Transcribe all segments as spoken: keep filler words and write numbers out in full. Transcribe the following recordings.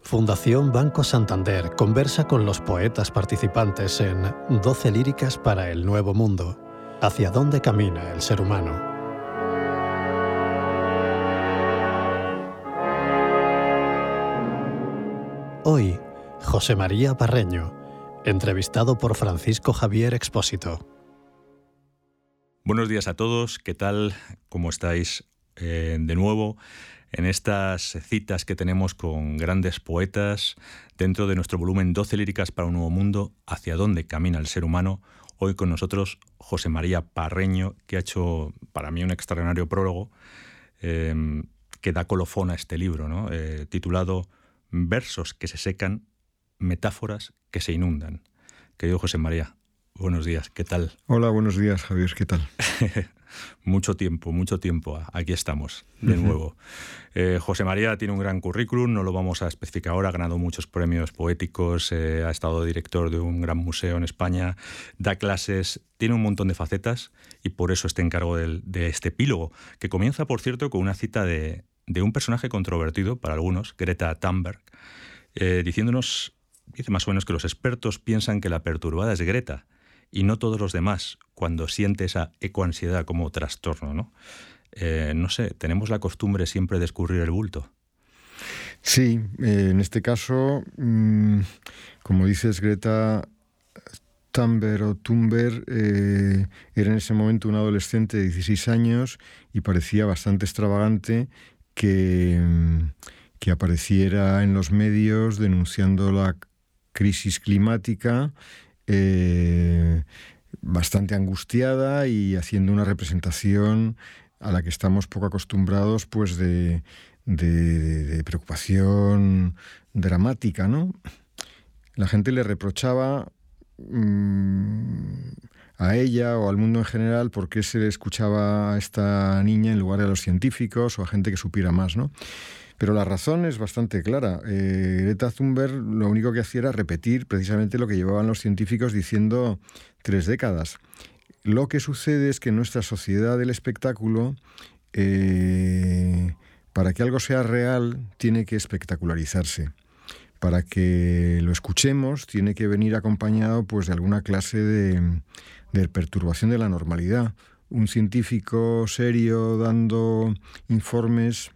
Fundación Banco Santander conversa con los poetas participantes en doce líricas para el nuevo mundo. ¿Hacia dónde camina el ser humano? Hoy, José María Parreño, entrevistado por Francisco Javier Expósito. Buenos días a todos, ¿qué tal? ¿Cómo estáis? Eh, de nuevo, en estas citas que tenemos con grandes poetas dentro de nuestro volumen doce líricas para un nuevo mundo, ¿hacia dónde camina el ser humano? Hoy con nosotros José María Parreño, que ha hecho para mí un extraordinario prólogo eh, que da colofón a este libro, ¿no? eh, titulado Versos que se secan, metáforas que se inundan. Querido José María, buenos días, ¿qué tal? Hola, buenos días, Javier, ¿qué tal? Mucho tiempo, mucho tiempo. Aquí estamos, de nuevo. Eh, José María tiene un gran currículum, no lo vamos a especificar ahora, ha ganado muchos premios poéticos, eh, ha estado director de un gran museo en España, da clases, tiene un montón de facetas y por eso este encargo del, de este epílogo, que comienza, por cierto, con una cita de, de un personaje controvertido para algunos, Greta Thunberg, eh, diciéndonos, dice más o menos que los expertos piensan que la perturbada es Greta, y no todos los demás, cuando siente esa ecoansiedad como trastorno, ¿no? Eh, no sé, tenemos la costumbre siempre de escurrir el bulto. Sí, eh, en este caso, mmm, como dices, Greta Thunberg o Thunberg eh, era en ese momento una adolescente de dieciséis años y parecía bastante extravagante que, que apareciera en los medios denunciando la crisis climática, Eh, bastante angustiada y haciendo una representación a la que estamos poco acostumbrados, pues de, de, de preocupación dramática, ¿no? La gente le reprochaba mmm, a ella o al mundo en general por qué se le escuchaba a esta niña en lugar de a los científicos o a gente que supiera más, ¿no? Pero la razón es bastante clara. Eh, Greta Thunberg lo único que hacía era repetir precisamente lo que llevaban los científicos diciendo tres décadas. Lo que sucede es que en nuestra sociedad del espectáculo, eh, para que algo sea real, tiene que espectacularizarse. Para que lo escuchemos, tiene que venir acompañado pues, de alguna clase de, de perturbación de la normalidad. Un científico serio dando informes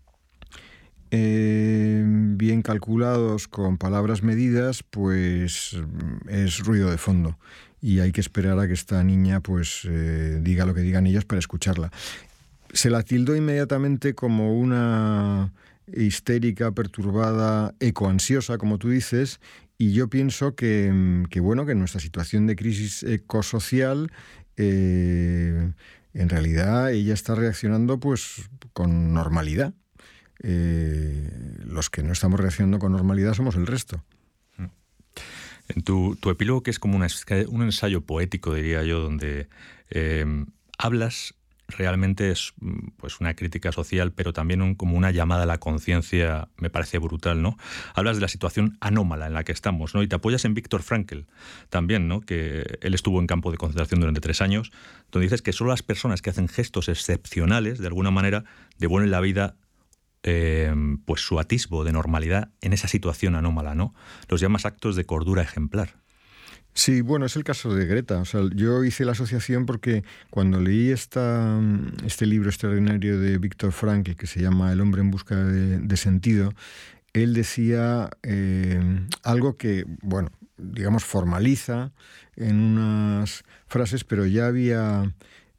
Eh, bien calculados, con palabras medidas, pues es ruido de fondo y hay que esperar a que esta niña pues eh, diga lo que digan ellos para escucharla. Se la tildó inmediatamente como una histérica, perturbada, ecoansiosa, como tú dices, y yo pienso que, que bueno, que en nuestra situación de crisis ecosocial eh, en realidad ella está reaccionando pues con normalidad. Eh, los que no estamos reaccionando con normalidad somos el resto. En tu, tu epílogo, que es como una, un ensayo poético, diría yo, donde eh, hablas realmente es pues una crítica social, pero también un, como una llamada a la conciencia, me parece brutal, ¿no? Hablas de la situación anómala en la que estamos, ¿no? Y te apoyas en Viktor Frankl también, ¿no? Que él estuvo en campo de concentración durante tres años, donde dices que solo las personas que hacen gestos excepcionales, de alguna manera, devuelven la vida Eh, pues su atisbo de normalidad en esa situación anómala, ¿no? Los llamas actos de cordura ejemplar. Sí, bueno, es el caso de Greta. O sea, yo hice la asociación porque cuando leí esta, este libro extraordinario de Viktor Frankl, que se llama El hombre en busca de, de sentido, él decía eh, algo que, bueno, digamos, formaliza en unas frases, pero ya había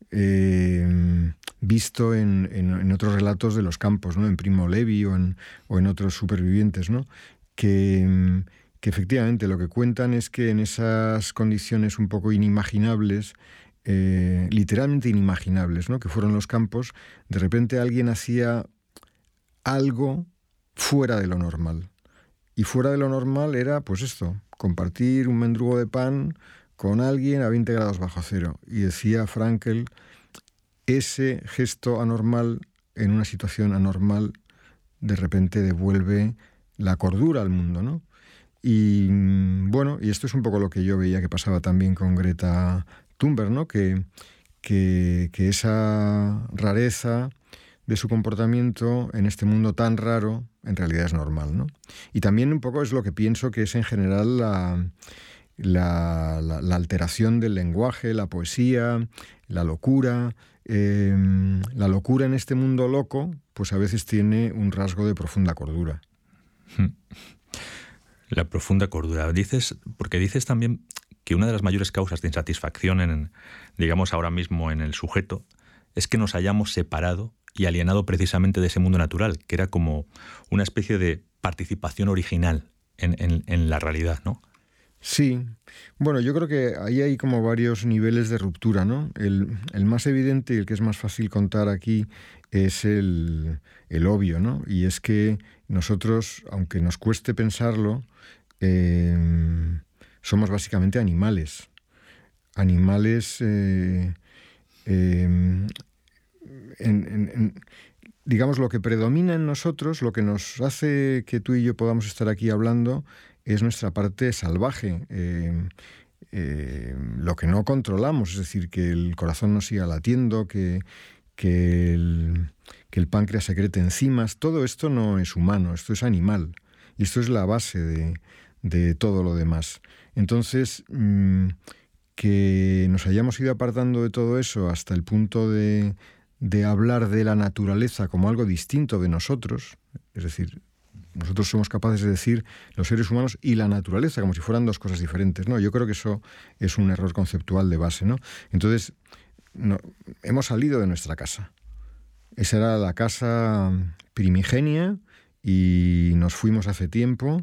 Eh, visto en, en, en otros relatos de los campos, ¿no? En Primo Levi o en, o en otros supervivientes, ¿no? Que, que efectivamente lo que cuentan es que en esas condiciones un poco inimaginables, eh, literalmente inimaginables, ¿no? Que fueron los campos, de repente alguien hacía algo fuera de lo normal. Y fuera de lo normal era, pues esto, compartir un mendrugo de pan con alguien a veinte grados bajo cero. Y decía Frankl, ese gesto anormal en una situación anormal de repente devuelve la cordura al mundo, ¿no? Y bueno, y esto es un poco lo que yo veía que pasaba también con Greta Thunberg, ¿no? Que, que, que esa rareza de su comportamiento en este mundo tan raro, en realidad es normal, ¿no? Y también un poco es lo que pienso que es en general la, la, la, la alteración del lenguaje, la poesía, la locura. Eh, la locura en este mundo loco, pues a veces tiene un rasgo de profunda cordura. La profunda cordura. Dices, porque dices también que una de las mayores causas de insatisfacción, en, digamos ahora mismo en el sujeto, es que nos hayamos separado y alienado precisamente de ese mundo natural, que era como una especie de participación original en, en, en la realidad, ¿no? Sí. Bueno, yo creo que ahí hay como varios niveles de ruptura, ¿no? El, el más evidente y el que es más fácil contar aquí es el, el obvio, ¿no? Y es que nosotros, aunque nos cueste pensarlo, eh, somos básicamente animales. Animales, eh, eh, en, en, en, digamos, lo que predomina en nosotros, lo que nos hace que tú y yo podamos estar aquí hablando, es nuestra parte salvaje, eh, eh, lo que no controlamos, es decir, que el corazón no siga latiendo, que, que, el, que el páncreas secrete enzimas. Todo esto no es humano, esto es animal, y esto es la base de, de todo lo demás. Entonces, mmm, que nos hayamos ido apartando de todo eso hasta el punto de, de hablar de la naturaleza como algo distinto de nosotros, es decir, nosotros somos capaces de decir los seres humanos y la naturaleza como si fueran dos cosas diferentes, ¿no? Yo creo que eso es un error conceptual de base, ¿no? Entonces, no, hemos salido de nuestra casa. Esa era la casa primigenia y nos fuimos hace tiempo.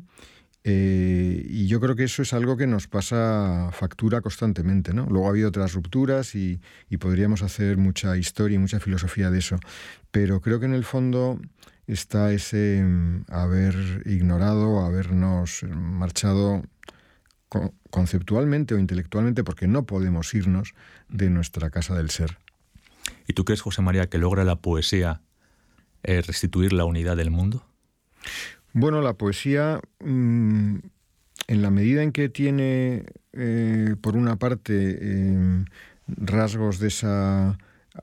Eh, y yo creo que eso es algo que nos pasa factura constantemente, ¿no? Luego ha habido otras rupturas y, y podríamos hacer mucha historia y mucha filosofía de eso. Pero creo que en el fondo está ese haber ignorado, habernos marchado conceptualmente o intelectualmente, porque no podemos irnos de nuestra casa del ser. ¿Y tú crees, José María, que logra la poesía eh, restituir la unidad del mundo? Bueno, la poesía, mmm, en la medida en que tiene, eh, por una parte, eh, rasgos de esa,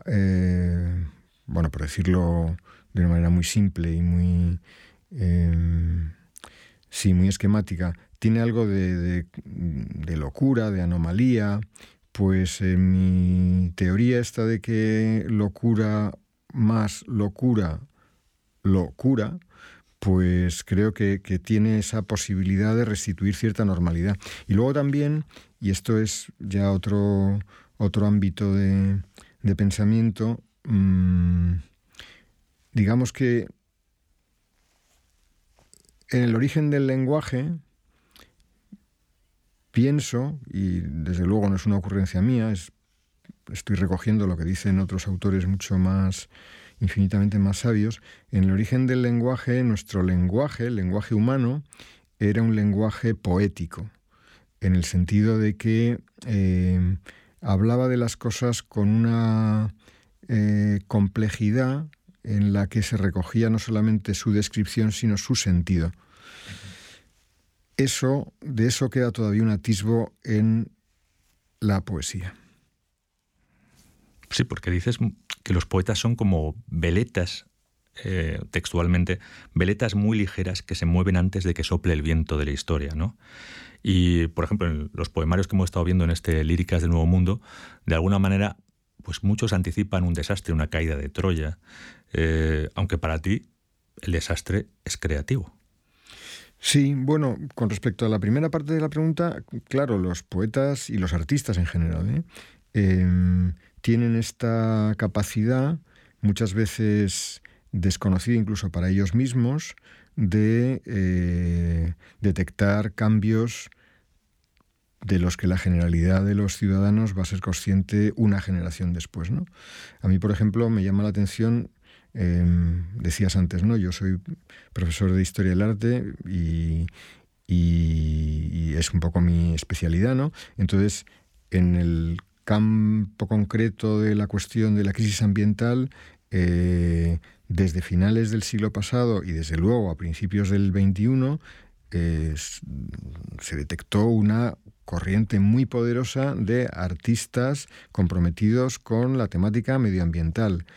eh, bueno, por decirlo de una manera muy simple y muy, eh, sí, muy esquemática, tiene algo de, de, de locura, de anomalía. Pues eh, mi teoría está de que locura más locura, locura, pues creo que, que tiene esa posibilidad de restituir cierta normalidad. Y luego también, y esto es ya otro, otro ámbito de, de pensamiento, mmm, digamos que en el origen del lenguaje pienso, y desde luego no es una ocurrencia mía, es, estoy recogiendo lo que dicen otros autores mucho más, infinitamente más sabios, en el origen del lenguaje, nuestro lenguaje, el lenguaje humano, era un lenguaje poético, en el sentido de que eh, hablaba de las cosas con una eh, complejidad en la que se recogía no solamente su descripción, sino su sentido. Eso, de eso queda todavía un atisbo en la poesía. Sí, porque dices que los poetas son como veletas, eh, textualmente, veletas muy ligeras que se mueven antes de que sople el viento de la historia, ¿no? Y, por ejemplo, en los poemarios que hemos estado viendo en este Líricas del Nuevo Mundo, de alguna manera, pues muchos anticipan un desastre, una caída de Troya, eh, aunque para ti el desastre es creativo. Sí, bueno, con respecto a la primera parte de la pregunta, claro, los poetas y los artistas en general, ¿eh? Eh, tienen esta capacidad, muchas veces desconocida incluso para ellos mismos, de eh, detectar cambios de los que la generalidad de los ciudadanos va a ser consciente una generación después, ¿no? A mí, por ejemplo, me llama la atención, eh, decías antes, ¿no? Yo soy profesor de Historia del Arte y, y, y es un poco mi especialidad, ¿no? Entonces, en el campo concreto de la cuestión de la crisis ambiental, eh, desde finales del siglo pasado y desde luego a principios del veintiuno, eh, se detectó una corriente muy poderosa de artistas comprometidos con la temática medioambiental.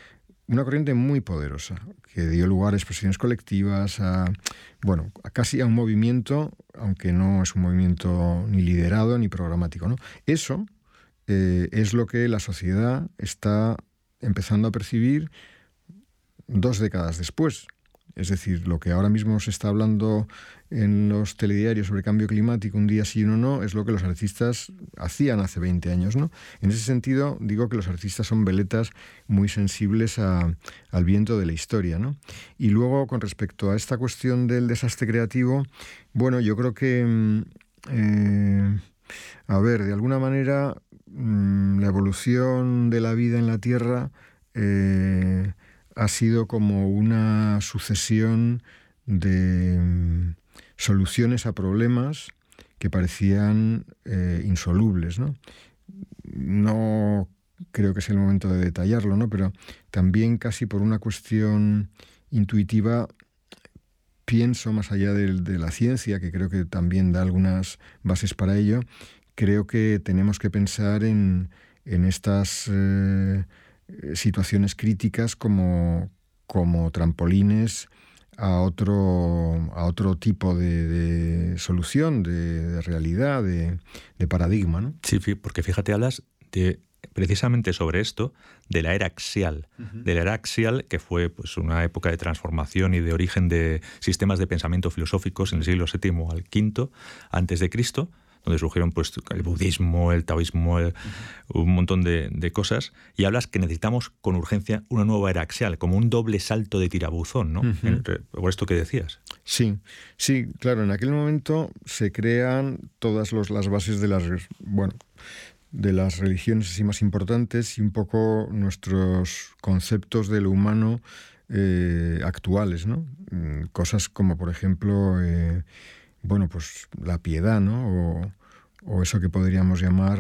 una corriente muy poderosa, que dio lugar a expresiones colectivas, a, bueno, a casi a un movimiento, aunque no es un movimiento ni liderado ni programático, ¿no? Eso eh, es lo que la sociedad está empezando a percibir dos décadas después. Es decir, lo que ahora mismo se está hablando en los telediarios sobre cambio climático, un día sí y uno no, es lo que los artistas hacían hace veinte años, ¿no? En ese sentido, digo que los artistas son veletas muy sensibles a, al viento de la historia, ¿no? Y luego, con respecto a esta cuestión del desastre creativo, bueno, yo creo que, eh, a ver, de alguna manera, la evolución de la vida en la Tierra eh, ha sido como una sucesión de um, soluciones a problemas que parecían eh, insolubles, ¿no? No creo que sea el momento de detallarlo, ¿no? Pero también casi por una cuestión intuitiva pienso, más allá de, de la ciencia, que creo que también da algunas bases para ello, creo que tenemos que pensar en, en estas eh, situaciones críticas como, como trampolines a otro, a otro tipo de, de solución, de, de realidad, de, de paradigma, ¿no? Sí, porque fíjate, hablas de, precisamente sobre esto, de la era axial. Uh-huh. De la era axial, que fue pues, una época de transformación y de origen de sistemas de pensamiento filosóficos en el siglo séptimo al quinto antes de Cristo, donde surgieron pues, el budismo, el taoísmo, el, uh-huh. un montón de, de cosas, y hablas que necesitamos con urgencia una nueva era axial, como un doble salto de tirabuzón, ¿no? Uh-huh. En, por esto que decías. Sí, sí, claro, en aquel momento se crean todas los, las bases de las, bueno, de las religiones así más importantes y un poco nuestros conceptos de lo humano eh, actuales, ¿no? Cosas como, por ejemplo, eh, bueno, pues la piedad, ¿no? O, o eso que podríamos llamar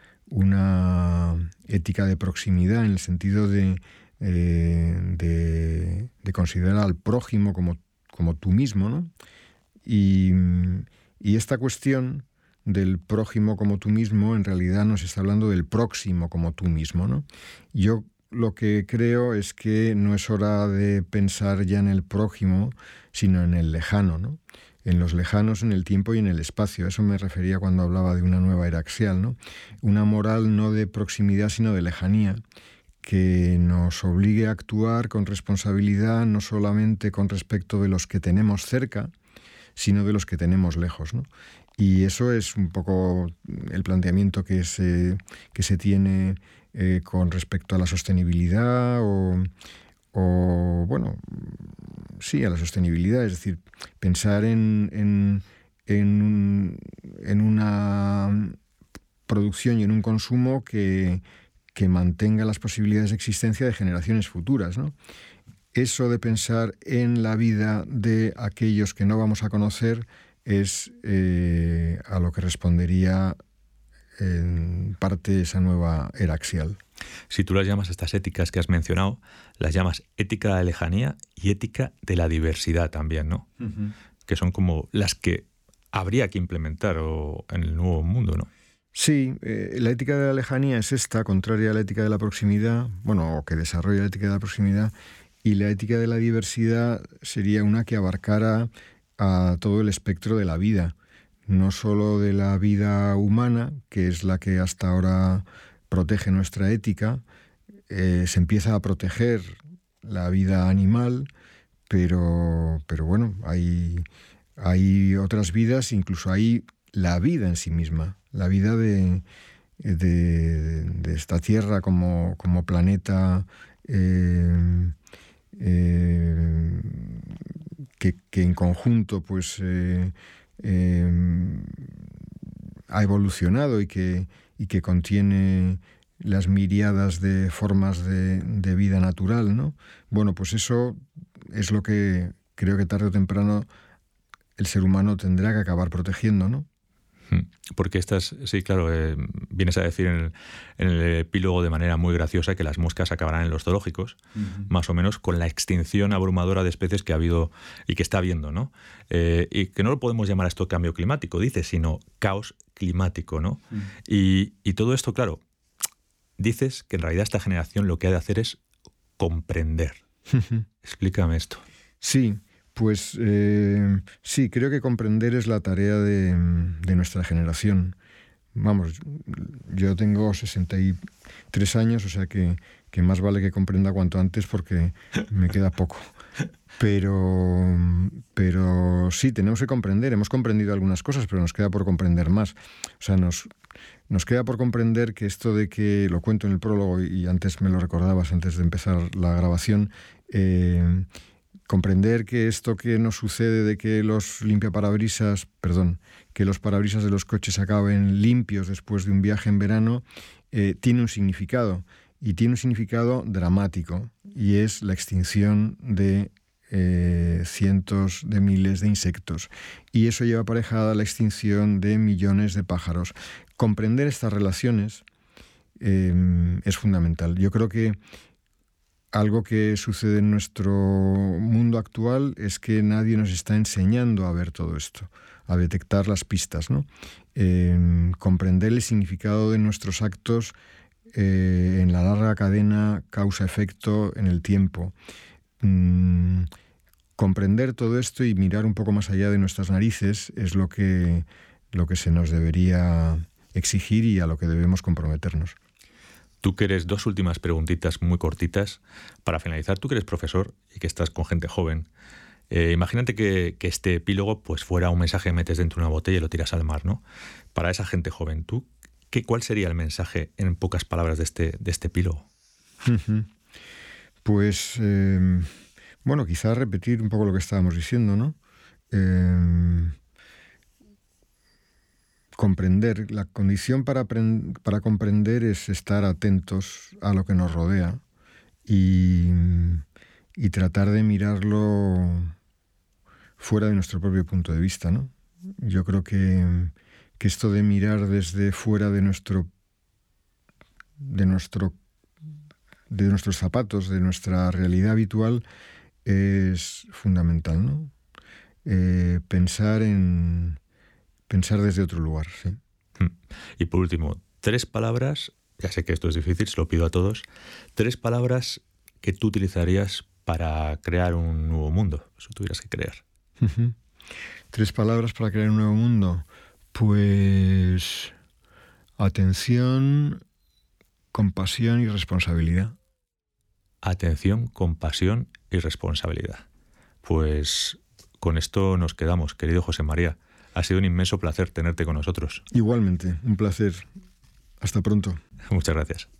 una ética de proximidad, en el sentido de, eh, de, de considerar al prójimo como, como tú mismo, ¿no? Y, y esta cuestión del prójimo como tú mismo, en realidad nos está hablando del próximo como tú mismo, ¿no? Yo lo que creo es que no es hora de pensar ya en el prójimo, sino en el lejano, ¿no? En los lejanos, en el tiempo y en el espacio. A eso me refería cuando hablaba de una nueva era axial, ¿no? Una moral no de proximidad, sino de lejanía, que nos obligue a actuar con responsabilidad, no solamente con respecto de los que tenemos cerca, sino de los que tenemos lejos, ¿no? Y eso es un poco el planteamiento que se, que se tiene eh, con respecto a la sostenibilidad o, o, bueno, sí, a la sostenibilidad, es decir, pensar en, en, en, en una producción y en un consumo que, que mantenga las posibilidades de existencia de generaciones futuras, ¿no? Eso de pensar en la vida de aquellos que no vamos a conocer es eh, a lo que respondería en parte esa nueva era axial. Si tú las llamas, estas éticas que has mencionado, las llamas ética de la lejanía y ética de la diversidad también, ¿no? Uh-huh. Que son como las que habría que implementar o, en el nuevo mundo, ¿no? Sí, eh, la ética de la lejanía es esta, contraria a la ética de la proximidad, bueno, o que desarrolla la ética de la proximidad, y la ética de la diversidad sería una que abarcara a todo el espectro de la vida, no solo de la vida humana, que es la que hasta ahora protege nuestra ética, eh, se empieza a proteger la vida animal, pero, pero bueno, hay, hay otras vidas, incluso hay la vida en sí misma, la vida de, de, de esta Tierra como, como planeta eh, eh, que, que en conjunto pues eh, eh, ha evolucionado y que, y que contiene las miriadas de formas de, de vida natural, ¿no? Bueno, pues eso es lo que creo que tarde o temprano el ser humano tendrá que acabar protegiendo, ¿no? Porque estas, sí, claro, eh, vienes a decir en el, en el epílogo de manera muy graciosa que las moscas acabarán en los zoológicos, uh-huh. más o menos con la extinción abrumadora de especies que ha habido y que está habiendo, ¿no? Eh, y que no lo podemos llamar esto cambio climático, dice, sino caos climático, ¿no? Uh-huh. Y, y todo esto, claro, dices que en realidad esta generación lo que ha de hacer es comprender. Explícame esto. Sí, pues eh, sí, creo que comprender es la tarea de, de nuestra generación. Vamos, yo tengo sesenta y tres años, o sea que, que más vale que comprenda cuanto antes porque me queda poco. Pero, pero sí, tenemos que comprender. Hemos comprendido algunas cosas, pero nos queda por comprender más. O sea, nos, nos queda por comprender que esto de que, lo cuento en el prólogo y antes me lo recordabas, antes de empezar la grabación, eh, comprender que esto que nos sucede de que los limpiaparabrisas, perdón, que los parabrisas de los coches acaben limpios después de un viaje en verano, eh, tiene un significado. Y tiene un significado dramático, y es la extinción de eh, cientos de miles de insectos. Y eso lleva aparejada la extinción de millones de pájaros. Comprender estas relaciones eh, es fundamental. Yo creo que algo que sucede en nuestro mundo actual es que nadie nos está enseñando a ver todo esto, a detectar las pistas, ¿no? Eh, comprender el significado de nuestros actos Eh, en la larga cadena causa-efecto en el tiempo. Mm, comprender todo esto y mirar un poco más allá de nuestras narices es lo que, lo que se nos debería exigir y a lo que debemos comprometernos. Tú que eres, dos últimas preguntitas muy cortitas para finalizar. Tú que eres profesor y que estás con gente joven, eh, imagínate que, que este epílogo pues fuera un mensaje que metes dentro de una botella y lo tiras al mar, ¿no? Para esa gente joven, ¿tú ¿Qué, ¿cuál sería el mensaje en pocas palabras de este, de este epílogo? Pues, eh, bueno, quizás repetir un poco lo que estábamos diciendo, ¿no? Eh, comprender. La condición para, para comprender es estar atentos a lo que nos rodea y, y tratar de mirarlo fuera de nuestro propio punto de vista, ¿no? Yo creo que que esto de mirar desde fuera de nuestro de nuestro de nuestros zapatos, de nuestra realidad habitual, es fundamental, ¿no? Eh, pensar en pensar desde otro lugar, sí. Y por último, tres palabras, ya sé que esto es difícil, se lo pido a todos, tres palabras que tú utilizarías para crear un nuevo mundo, si tuvieras que crear. Uh-huh. Tres palabras para crear un nuevo mundo. Pues atención, compasión y responsabilidad. Atención, compasión y responsabilidad. Pues con esto nos quedamos, querido José María. Ha sido un inmenso placer tenerte con nosotros. Igualmente, un placer. Hasta pronto. Muchas gracias.